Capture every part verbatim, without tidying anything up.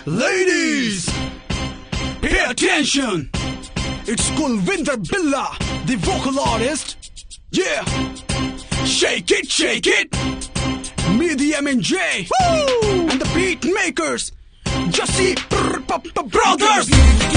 Ladies, pay attention. It's Kulvinder Billa, the vocal artist. Yeah, shake it, shake it. Me, the M and J, Woo! And the beat makers, Jussie Brothers.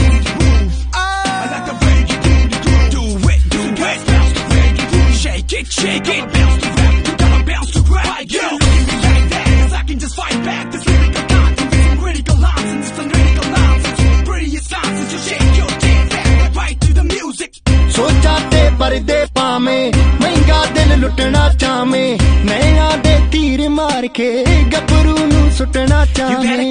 I like the way you do, do it, do it. Bounce the way you do, shake it, shake it. Bounce the rap, you gotta bounce to rap. Yo, like that, 'cause I can just fight back this lyrical content with some critical lines and some lyrical nonsense. Prettiest nonsense, you shake your dance back right to the music. सोचा ते पर्दे पावे महंगा दिल लुटना चावे नैना दे तीर मार के गबरू नू सुटना चावे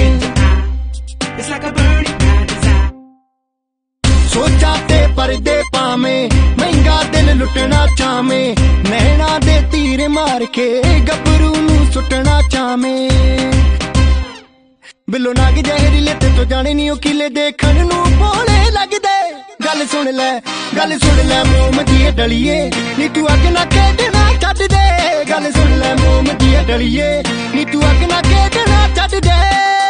सोचा ते पर्दे पावे महंगा दिल लुटना चावे नैना दे तीर मार के गबरू नू सुटना चावे बिलो नाग जहरीले ते तो जाने नहीं किले देखण नू भोले लगदे गल सुन ले गल सुन ले मोम दी डलिए नी तू अग ना खेडना छड्ड दे गल सुन ले मोम दी डलिए नी तू अग ना खेडना छड्ड दे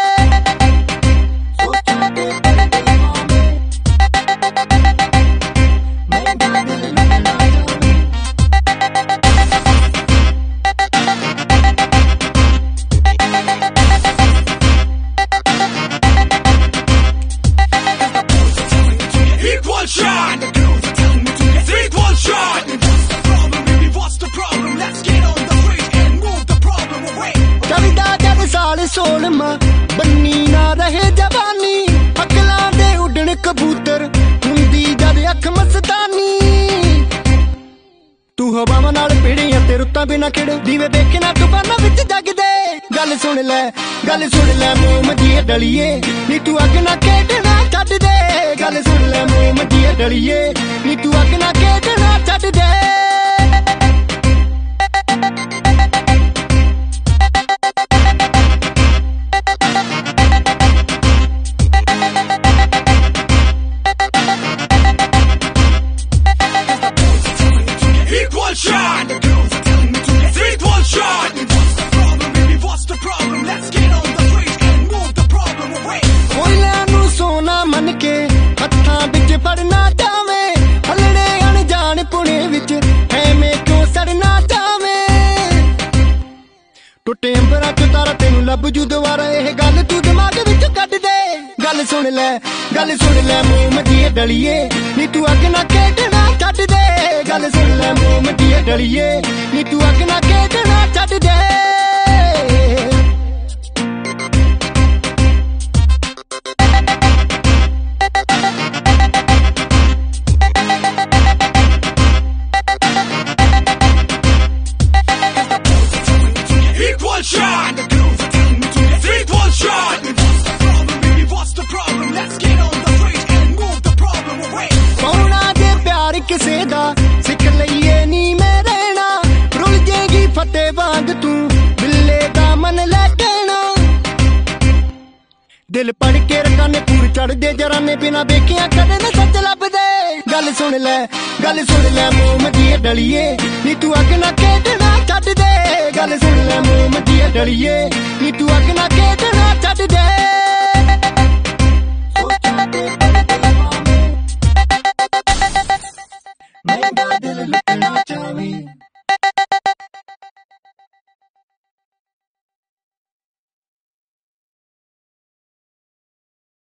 Shot. Three equal shot. What's the problem, baby? What's the problem? Let's get on the street and move the problem away. कविता जब साल सोलमा बन्नी ना रहे जवानी अकलां दे उड़न कबूतर हुंदी जद अख मस्तानी तू हवावां नाल पीड़ियां ते रुत्तां बिना खिड़ दीवे देखना तूफानां विच जगदे गल सुन ले गल सुन ले मोम दी डलिए नी तू अग ना खेडना छड्ड दे गल सुन ले मोम दी डलिए नी तू अग ना खेडना छड्ड दे Equal shot. Three equal shot. What's the problem, baby? What's the problem? Let's get on the street and move the problem away. कोयलियां नू सोना मन के हत्थां विच फड़ना चावे हलने अनजान पुणे विच ऐवें क्यों सड़ना चावे टुटे अंबरां च तारा तेनू लभ जू दुबारा एह गल तू दिमाग विच कढ दे गल सुन ले गल सुन ले मोम दी डलिए नी तू अग ना खेडना छड्ड दे गल सुन ले मोम दी डलिए नी तू अग ना खेडना छड्ड दे Equal shot. Three equal shot. What's the problem, baby? What's the problem? Let's get on the street and move the problem away. पाउणा दे प्यार किसे दा सिख लईए नी मैं रहना रुल जेगी फटे वांग तू बिल्ले दा मन लैना दिल पढ़ के रकाने पूर चढ़ दे जराने बिना देखिया कदे न सच लभ दे गल सुन ले गल सुन ले मोम दी डलिए नी तू अग ना खेडना छड्ड दे गल सुन ले मोम दी डलिए नी तू अग ना खेडना छड्ड दे महंगा दिल लुटना चावे